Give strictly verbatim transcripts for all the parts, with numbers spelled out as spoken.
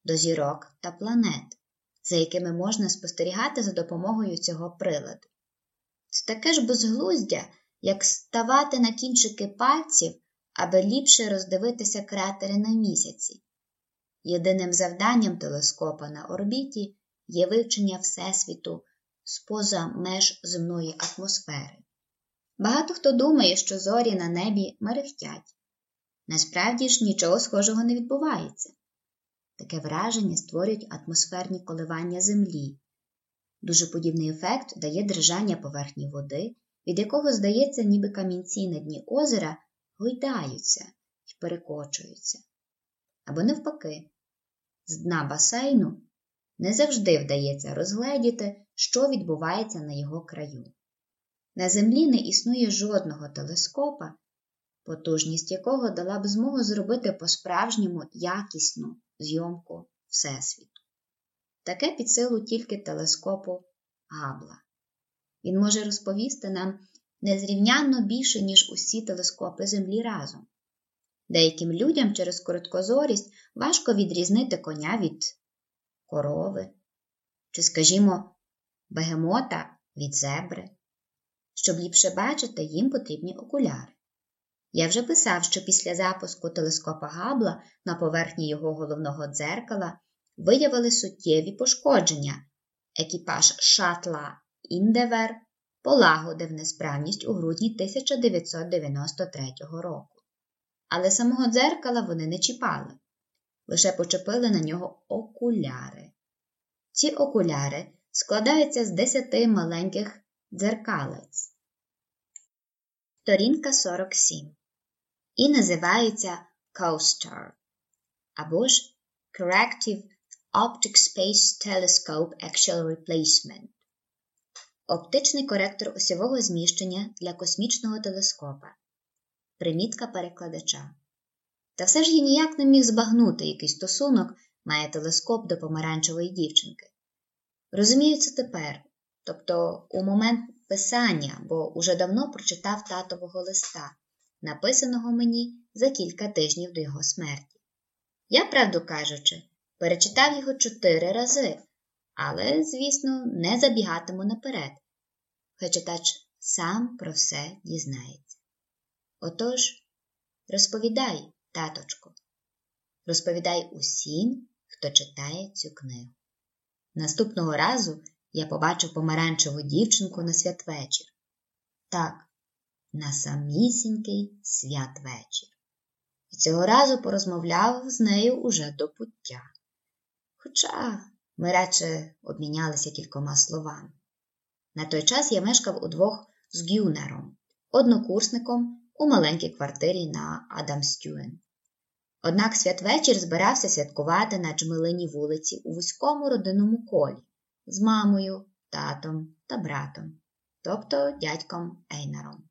до зірок та планет, за якими можна спостерігати за допомогою цього приладу. Це таке ж безглуздя, як ставати на кінчики пальців, аби ліпше роздивитися кратери на місяці. Єдиним завданням телескопа на орбіті є вивчення Всесвіту споза меж земної атмосфери. Багато хто думає, що зорі на небі мерехтять. Насправді ж нічого схожого не відбувається. Таке враження створюють атмосферні коливання Землі. Дуже подібний ефект дає дрижання поверхні води, від якого здається, ніби камінці на дні озера гойдаються і перекочуються. Або навпаки, з дна басейну не завжди вдається розгледіти, що відбувається на його краю. На Землі не існує жодного телескопа, потужність якого дала б змогу зробити по-справжньому якісну зйомку Всесвіту. Таке під силу тільки телескопу Габбла. Він може розповісти нам незрівнянно більше, ніж усі телескопи Землі разом. Деяким людям через короткозорість важко відрізнити коня від корови, чи, скажімо, бегемота від зебри. Щоб ліпше бачити, їм потрібні окуляри. Я вже писав, що після запуску телескопа Габбла на поверхні його головного дзеркала виявили суттєві пошкодження. Екіпаж шаттла «Індевер» полагодив несправність у грудні тисяча дев'ятсот дев'яносто третього року. Але самого дзеркала вони не чіпали, лише почепили на нього окуляри. Ці окуляри складаються з десяти маленьких дзеркалець. Сторінка сорок сім. І називаються COSTAR, або ж Corrective Optic Space Telescope Axial Replacement. Оптичний коректор осьового зміщення для космічного телескопа. Примітка перекладача. Та все ж я ніяк не міг збагнути, який стосунок має телескоп до помаранчевої дівчинки. Розумію це тепер, тобто у момент писання, бо уже давно прочитав татового листа, написаного мені за кілька тижнів до його смерті. Я, правду кажучи, перечитав його чотири рази, але, звісно, не забігатиму наперед. Хай читач сам про все дізнається. Отож, розповідай, таточко, розповідай усім, хто читає цю книгу. Наступного разу я побачив помаранчеву дівчинку на святвечір. Так, на самісінький святвечір. І цього разу порозмовляв з нею уже до пуття. Хоча ми радше обмінялися кількома словами. На той час я мешкав удвох з Гюнером, однокурсником у маленькій квартирі на Адамстюен. Однак святвечір збирався святкувати на Джмелиній вулиці у вузькому родинному колі з мамою, татом та братом, тобто дядьком Ейнаром.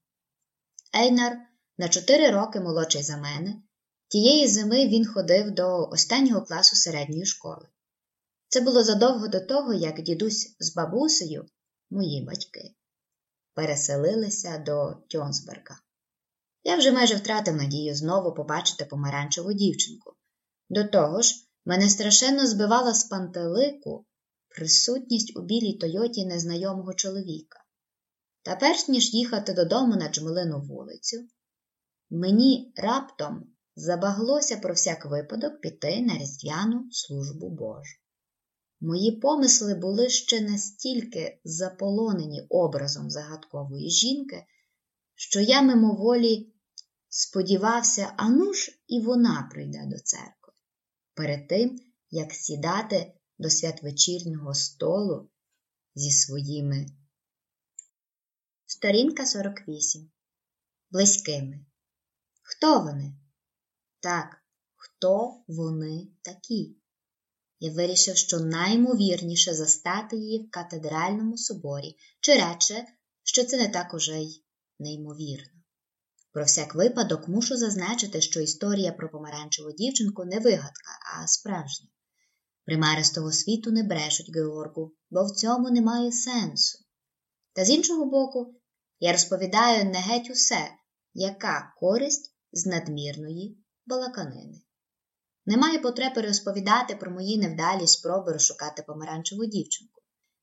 Ейнар на чотири роки молодший за мене, тієї зими він ходив до останнього класу середньої школи. Це було задовго до того, як дідусь з бабусею, мої батьки, переселилися до Тьонсберга. Я вже майже втратив надію знову побачити помаранчеву дівчинку. До того ж, мене страшенно збивала з пантелику присутність у білій Тойоті незнайомого чоловіка. Та перш ніж їхати додому на Джмелину вулицю, мені раптом забаглося про всяк випадок піти на різдвяну службу Божу. Мої помисли були ще настільки заполонені образом загадкової жінки, що я мимоволі сподівався, а ну ж і вона прийде до церкви, перед тим, як сідати до святвечірнього столу зі своїми. Сторінка сорок вісім. Близькими. Хто вони? Так, хто вони такі? Я вирішив, що наймовірніше застати її в катедральному соборі, чи радше, що це не так уже й неймовірно. Про всяк випадок мушу зазначити, що історія про помаранчеву дівчинку не вигадка, а справжня. Примари з того світу не брешуть Георгу, бо в цьому немає сенсу. Та з іншого боку, я розповідаю не геть усе, яка користь з надмірної балаканини. Немає потреби розповідати про мої невдалі спроби розшукати помаранчеву дівчинку.